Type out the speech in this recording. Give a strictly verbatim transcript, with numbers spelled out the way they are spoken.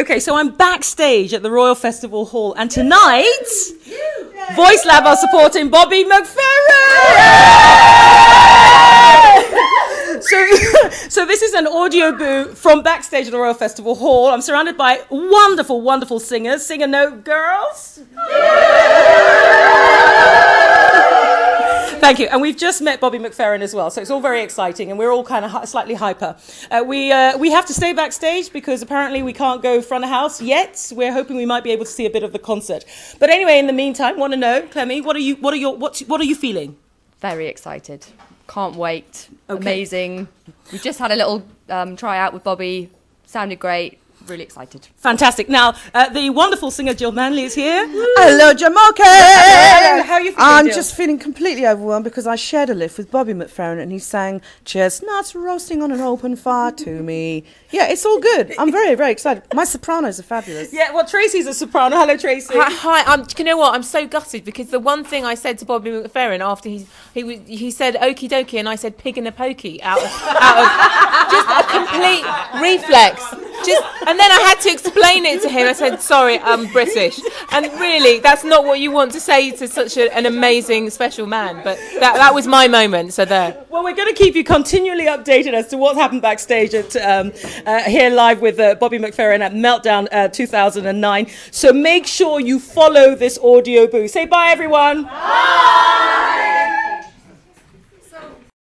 Okay, so I'm backstage at the Royal Festival Hall, and tonight, Voice Lab are supporting Bobby McFerrin! so, so this is an audio boo from backstage at the Royal Festival Hall. I'm surrounded by wonderful, wonderful singers. Sing a note, girls. Thank you. And we've just met Bobby McFerrin as well, so it's all very exciting, and we're all kind of hi- slightly hyper. Uh, we uh, we have to stay backstage because apparently we can't go front of house yet. We're hoping we might be able to see a bit of the concert. But anyway, in the meantime, want to know, Clemmy, what are you what are your what what are you feeling? Very excited. Can't wait. Okay. Amazing. We just had a little um, try out with Bobby. Sounded great. Really excited. Fantastic. Now, uh, the wonderful singer Jill Manley is here. Hello, Jamoke. Hello. How are you feeling, I'm Jill? just feeling completely overwhelmed because I shared a lift with Bobby McFerrin and he sang Chestnuts Roasting on an Open Fire to me. Yeah, it's all good. I'm very, very excited. My sopranos are fabulous. Yeah, well, Tracy's a soprano. Hello, Tracy. Hi, hi. Um, you know what? I'm so gutted because the one thing I said to Bobby McFerrin after he he was- he said okie dokie and I said pig in a pokey out of, out of just a complete reflex. Just and then I had to explain it to him. I said, "Sorry, I'm British," and really, that's not what you want to say to such a, an amazing, special man. But that that was my moment. So there. Well, we're going to keep you continually updated as to what's happened backstage at um, uh, here live with uh, Bobby McFerrin at Meltdown uh, two thousand nine. So make sure you follow this audio boo. Say bye, everyone. Bye.